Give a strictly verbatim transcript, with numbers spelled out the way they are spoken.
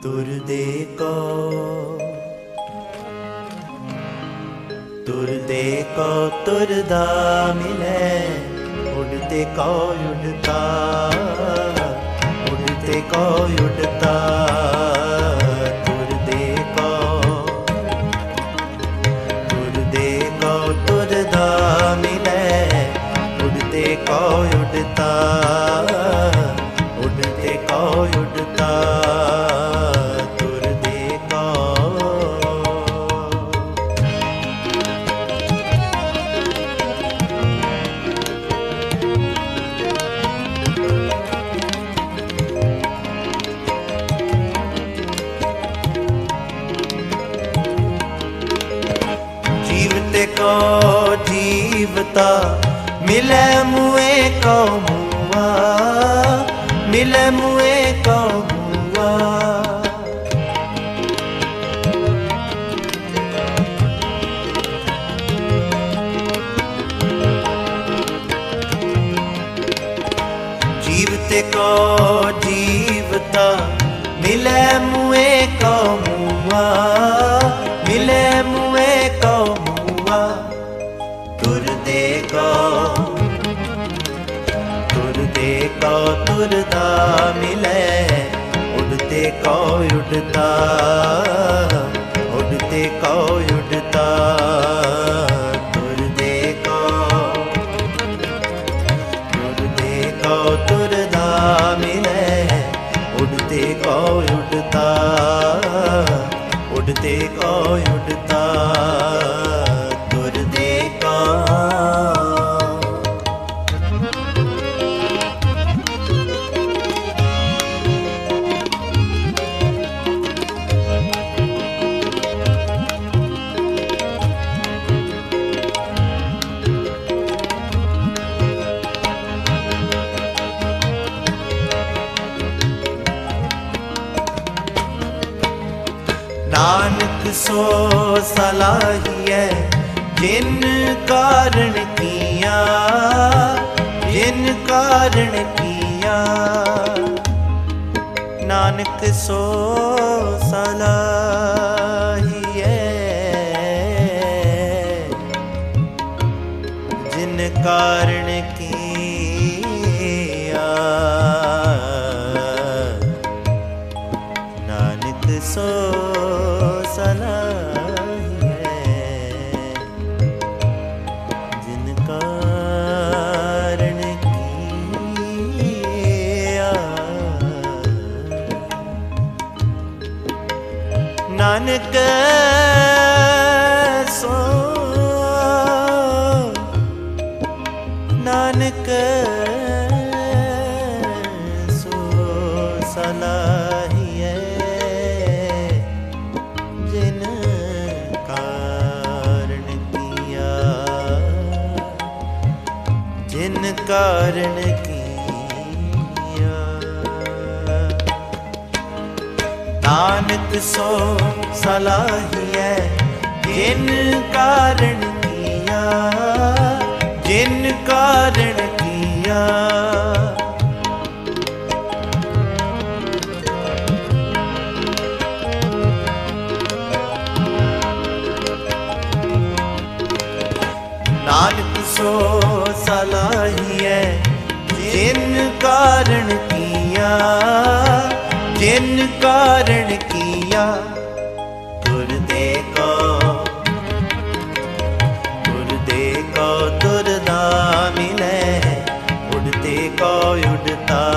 तुरदे को तुरदे को तुरदा मिले, उड़ते को उड़ता, उड़ते को उड़ता। तुरदे को तुरदे को तुरदा मिले, उड़ते को उड़ता, उड़ते को उड़ता। जीवते को जीवता मिले मुए को मुआ, मिले मुए को मुआ। जीवते को जीवता मिले मुए को मुआ, मिले मुए को मुआ। तुरदे को तुरदे को तुरदा मिले, उड़ते को उड़ता, उड़ते को उड़ता। तुरदे को तुरदे को तुरदा मिले, उड़ते को उड़ता, उड़ते को उड़ता। तुरदे को नानक सो सलाहिए जिन कारण किया, जिन कारण किया। नानक सो सलाहिए जिन कारण किया। नानक सो सलाहिए जिन कारण किया। नानक सो नानक सो सलाहिए जिन कारण किया, जिन कारण किया। नानक सो सलाहिए जिन कारण किया, जिन कारण किया। नानक सो सलाहिए जिन कारण किया, जिन कारण किया। तुरदे को तुरदे को तुरदा मिले, उड़ते को उड़ता,